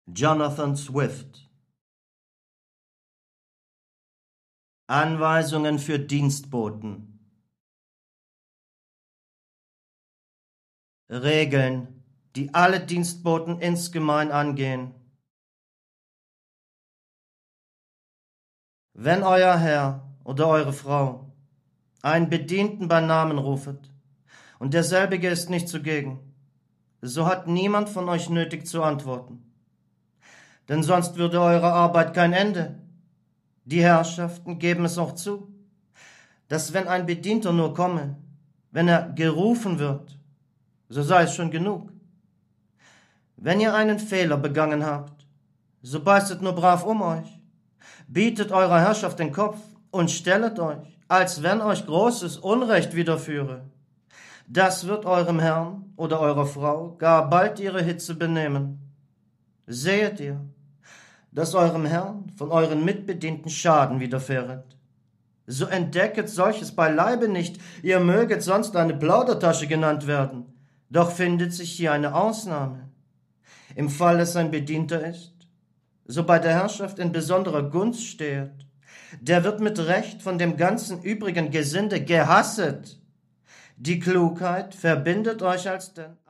Jonathan Swift. Anweisungen für Dienstboten. Regeln, die alle Dienstboten insgemein angehen. Wenn euer Herr oder eure Frau einen Bedienten bei Namen rufet, und derselbige ist nicht zugegen, so hat niemand von euch nötig zu antworten. Denn sonst würde eure Arbeit kein Ende. Die Herrschaften geben es auch zu, dass wenn ein Bedienter nur komme, wenn er gerufen wird, so sei es schon genug. Wenn ihr einen Fehler begangen habt, so beißet nur brav um euch, bietet eurer Herrschaft den Kopf und stellet euch, als wenn euch großes Unrecht widerführe. Das wird eurem Herrn oder eurer Frau gar bald ihre Hitze benehmen. Sehet ihr, dass eurem Herrn von euren Mitbedienten Schaden widerfähret, so entdecket solches beileibe nicht, ihr möget sonst eine Plaudertasche genannt werden, doch findet sich hier eine Ausnahme. Im Fall es ein Bedienter ist, so bei der Herrschaft in besonderer Gunst stehet, der wird mit Recht von dem ganzen übrigen Gesinde gehasset. Die Klugheit verbindet euch alsdenn